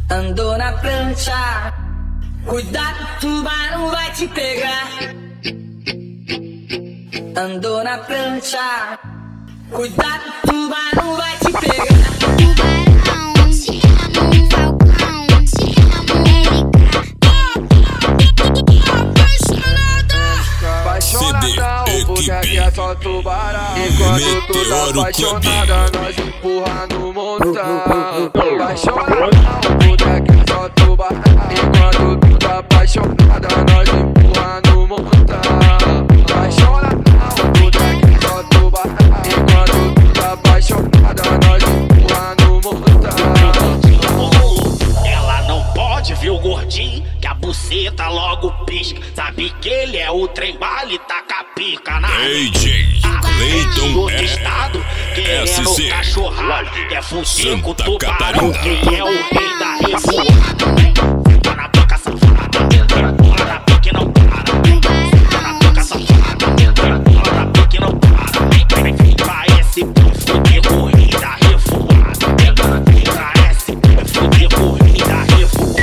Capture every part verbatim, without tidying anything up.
Andou na prancha, cuidado, tubarão vai te pegar. Andou na prancha, cuidado, tubarão vai te pegar. Tubarão, te amo, falcão, te amo, apaixonada, porque aqui é só tubarão. Enquanto tu tá apaixonada, nós empurra no montão. Apaixonada, porque aqui é só tubarão. Enquanto tu tá apaixonada, nós empurra no montão. Apaixonada, porque aqui é só tubarão. Enquanto tu tá apaixonada, nós empurra no montão. Ela não pode ver o gordinho, que a buceta logo pisca. Sabe que ele é o trem bala e taca a pica na D J Cleiton do estado, querendo cachorrada. Quer fuder com o tubarão, que é o rei da revoada. Tá na boca safada, bola na pique não para. Tá na boca safada, bola na pique não para. Parece fuder com o rei da revoada. Parece fuder com o rei da revoada.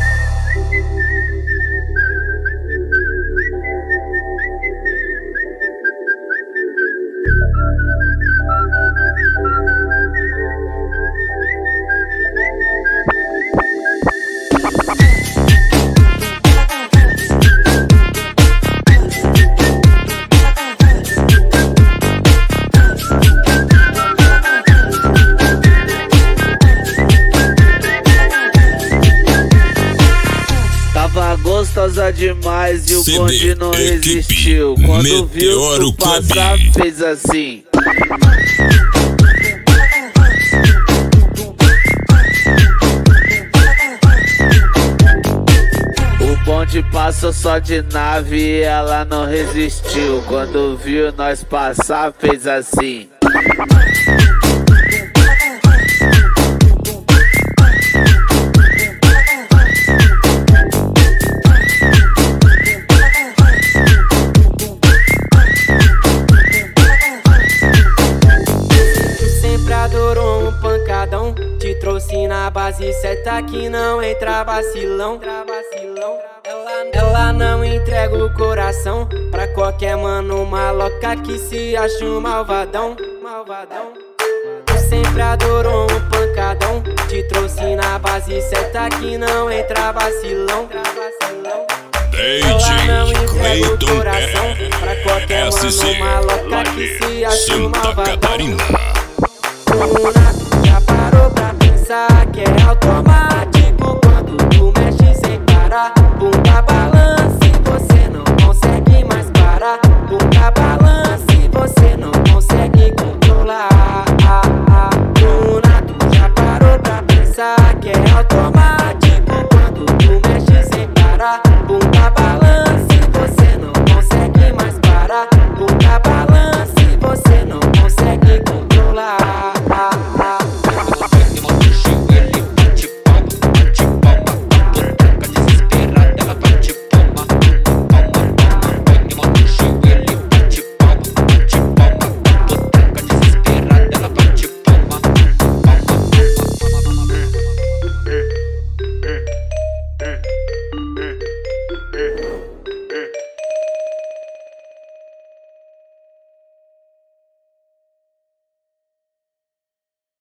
Tava gostosa demais e o bonde não resistiu. Quando viu tu passar, fez assim. O bonde passou só de nave e ela não resistiu. Quando viu nós passar, fez assim. Te trouxe na base certa que não entra vacilão. Ela, ela não entrega o coração pra qualquer mano maloca que se acha um malvadão. Malvadão. Tu sempre adorou um pancadão. Te trouxe na base certa que não entra vacilão. Ela não entrega o coração pra qualquer mano maloca que se acha um malvadão.